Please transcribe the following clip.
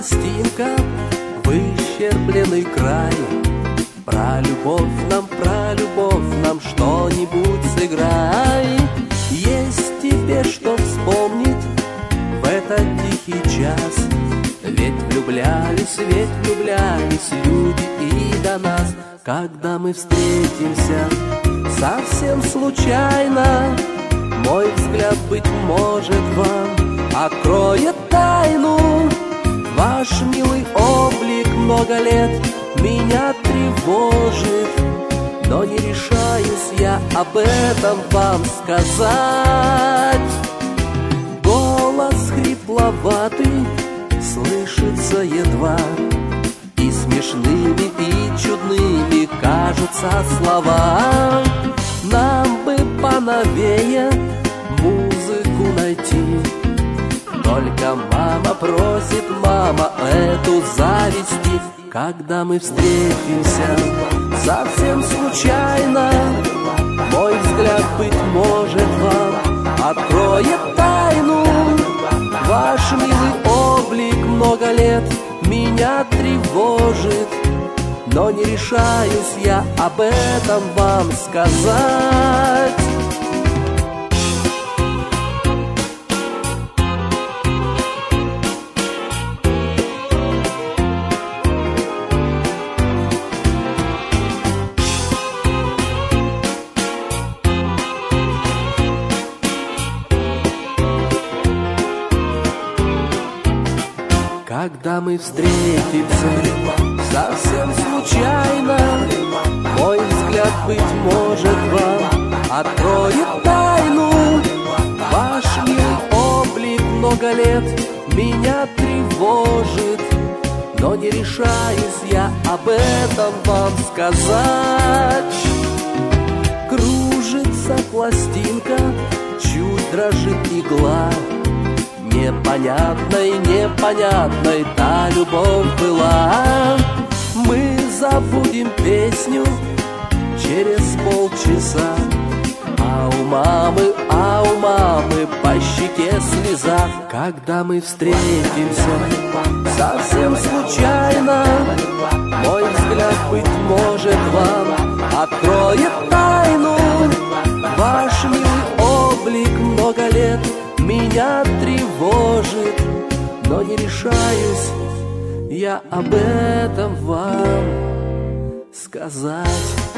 пластинка, выщербленный край. Про любовь нам что-нибудь сыграй. Есть тебе что вспомнить в этот тихий час? Ведь влюблялись люди и до нас. Когда мы встретимся совсем случайно, мой взгляд, быть может, вам откроет тайну. Ваш милый облик много лет меня тревожит, но не решаюсь я об этом вам сказать. Голос хрипловатый слышится едва, и смешными, и чудными кажутся слова. Нам бы поновее музыку найти, только мама просит, мама, эту завести. Когда мы встретимся совсем случайно, мой взгляд, быть может, вам откроет тайну. Ваш милый облик много лет меня тревожит, но не решаюсь я об этом вам сказать. Когда мы встретимся совсем случайно, мой взгляд, быть может, вам откроет тайну. Ваш милый облик много лет меня тревожит, но не решаюсь я об этом вам сказать. Кружится пластинка, чуть дрожит игла. Непонятной та любовь была. Мы забудем песню через полчаса, а у мамы по щеке слеза. Когда мы встретимся совсем случайно, мой взгляд, быть может, вам откроет тайну. Ваш милый облик много лет меня тревожит, но не решаюсь я об этом вам сказать.